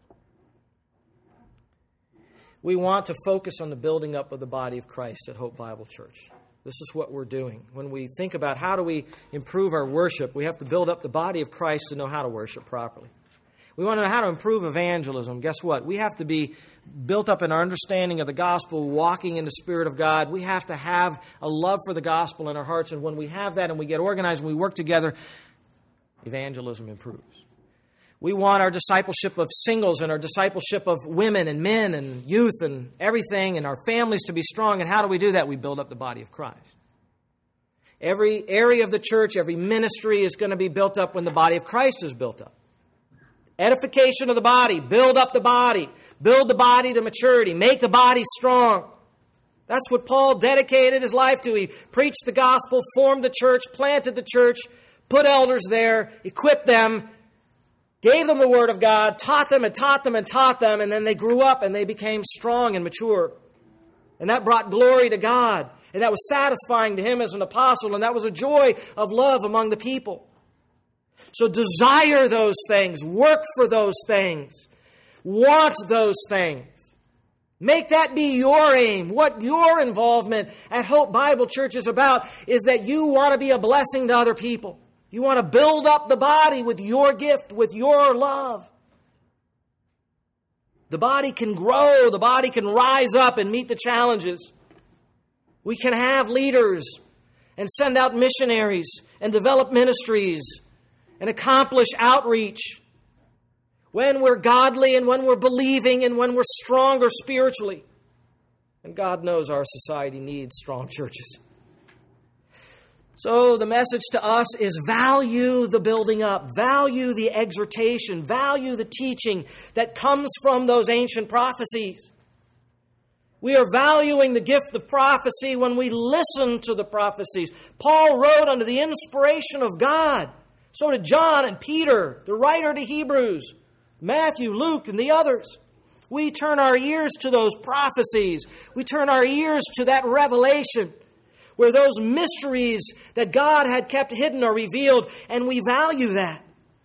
We want to focus on the building up of the body of Christ at Hope Bible Church. This is what we're doing. When we think about how do we improve our worship, we have to build up the body of Christ to know how to worship properly. We want to know how to improve evangelism. Guess what? We have to be built up in our understanding of the gospel, walking in the Spirit of God. We have to have a love for the gospel in our hearts. And when we have that and we get organized and we work together, evangelism improves. We want our discipleship of singles and our discipleship of women and men and youth and everything and our families to be strong. And how do we do that? We build up the body of Christ. Every area of the church, every ministry is going to be built up when the body of Christ is built up. Edification of the body. Build up the body. Build the body to maturity. Make the body strong. That's what Paul dedicated his life to. He preached the gospel, formed the church, planted the church, put elders there, equipped them, gave them the word of God, taught them and taught them and taught them, and then they grew up and they became strong and mature. And that brought glory to God. And that was satisfying to him as an apostle, and that was a joy of love among the people. So desire those things. Work for those things. Want those things. Make that be your aim. What your involvement at Hope Bible Church is about is that you want to be a blessing to other people. You want to build up the body with your gift, with your love. The body can grow. The body can rise up and meet the challenges. We can have leaders and send out missionaries and develop ministries and accomplish outreach when we're godly and when we're believing and when we're stronger spiritually. And God knows our society needs strong churches. So the message to us is value the building up, value the exhortation, value the teaching that comes from those ancient prophecies. We are valuing the gift of prophecy when we listen to the prophecies. Paul wrote under the inspiration of God. So did John and Peter, the writer to Hebrews, Matthew, Luke, and the others. We turn our ears to those prophecies. We turn our ears to that revelation where those mysteries that God had kept hidden are revealed, and we value that.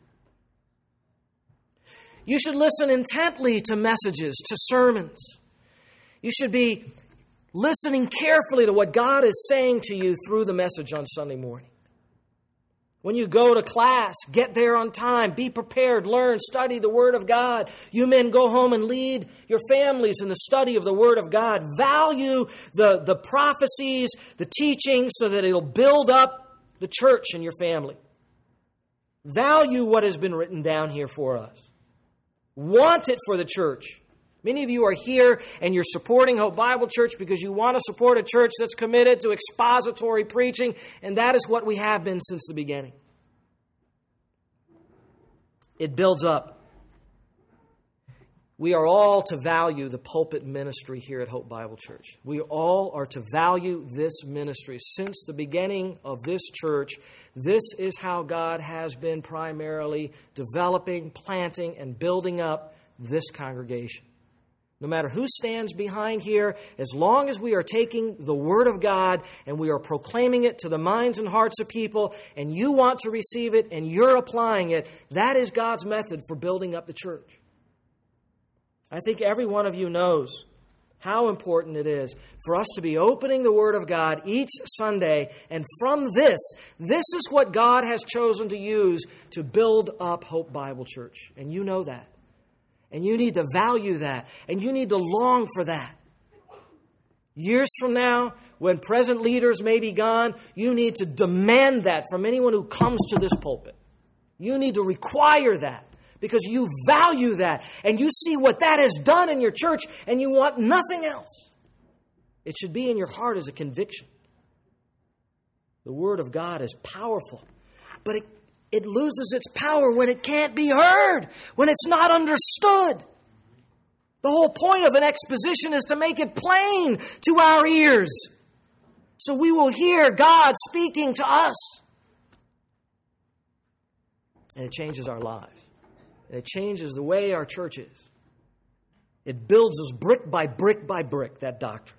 You should listen intently to messages, to sermons. You should be listening carefully to what God is saying to you through the message on Sunday morning. When you go to class, get there on time, be prepared, learn, study the Word of God. You men go home and lead your families in the study of the Word of God. Value the, the prophecies, the teachings, so that it'll build up the church and your family. Value what has been written down here for us. Want it for the church. Many of you are here and you're supporting Hope Bible Church because you want to support a church that's committed to expository preaching, and that is what we have been since the beginning. It builds up. We are all to value the pulpit ministry here at Hope Bible Church. We all are to value this ministry. Since the beginning of this church, this is how God has been primarily developing, planting, and building up this congregation. No matter who stands behind here, as long as we are taking the Word of God and we are proclaiming it to the minds and hearts of people, and you want to receive it and you're applying it, that is God's method for building up the church. I think every one of you knows how important it is for us to be opening the Word of God each Sunday. And from this, this is what God has chosen to use to build up Hope Bible Church. And you know that. And you need to value that. And you need to long for that. Years from now, when present leaders may be gone, you need to demand that from anyone who comes to this pulpit. You need to require that because you value that. And you see what that has done in your church and you want nothing else. It should be in your heart as a conviction. The Word of God is powerful, but it It loses its power when it can't be heard, when it's not understood. The whole point of an exposition is to make it plain to our ears, so we will hear God speaking to us. And it changes our lives. And it changes the way our church is. It builds us brick by brick by brick, that doctrine.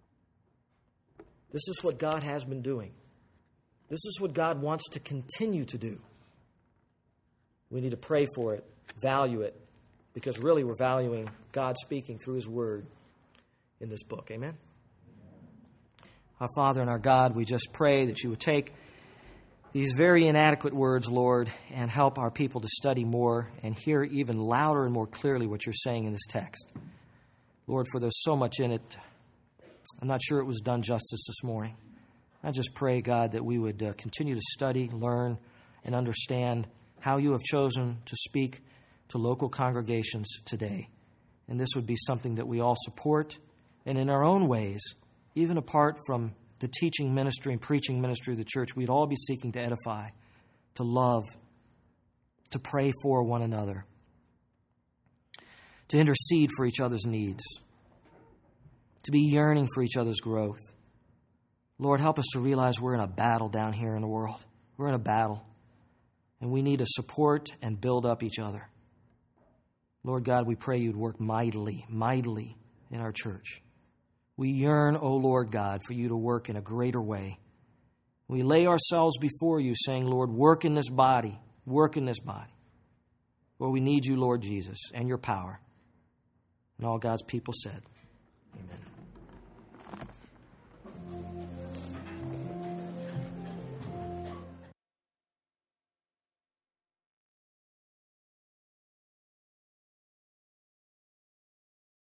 This is what God has been doing. This is what God wants to continue to do. We need to pray for it, value it, because really we're valuing God speaking through His Word in this book. Amen? Our Father and our God, we just pray that You would take these very inadequate words, Lord, and help our people to study more and hear even louder and more clearly what You're saying in this text. Lord, for there's so much in it, I'm not sure it was done justice this morning. I just pray, God, that we would uh, continue to study, learn, and understand how You have chosen to speak to local congregations today. And this would be something that we all support, and in our own ways, even apart from the teaching ministry and preaching ministry of the church, we'd all be seeking to edify, to love, to pray for one another, to intercede for each other's needs, to be yearning for each other's growth. Lord, help us to realize we're in a battle down here in the world. We're in a battle. And we need to support and build up each other. Lord God, we pray You'd work mightily, mightily in our church. We yearn, O Lord God, for You to work in a greater way. We lay ourselves before You, saying, Lord, work in this body, work in this body. Well, we need You, Lord Jesus, and Your power. And all God's people said,